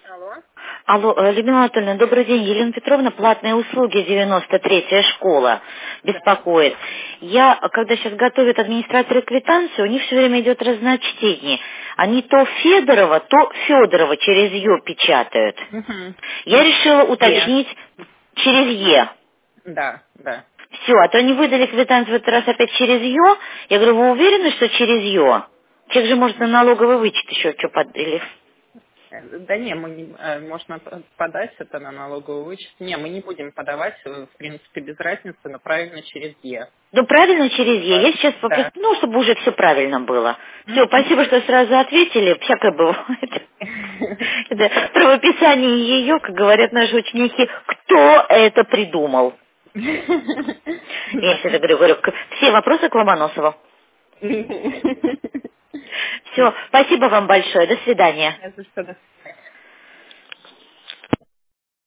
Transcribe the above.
Алло. Алло, Людмила Анатольевна, добрый день. Елена Петровна, платные услуги, 93-я школа, Да. беспокоит. Я, когда сейчас готовят администраторы квитанцию, у них все время идет разночтение. Они то Федорова, то Федорова через Ё печатают. Угу. Я решила Е. уточнить через Е. Да, да. Все, а то они выдали квитанцию в этот раз опять через Ё. Я говорю, вы уверены, что через Ё? Человек же может на налоговый вычет еще что под... или... Да не, мы не, можно подать это на налоговый вычет. Не, мы не будем подавать, в принципе, без разницы, но правильно через Е. Ну, правильно через Е. Я сейчас попросила, Да. ну, чтобы уже все правильно было. Все, Мгм. спасибо, что сразу ответили. Всякое бывает. Это правописание ее, как говорят наши ученики, кто это придумал? Я Да. всегда говорю, все вопросы к Ломоносову. Все, спасибо вам большое. До свидания. Это что, до свидания.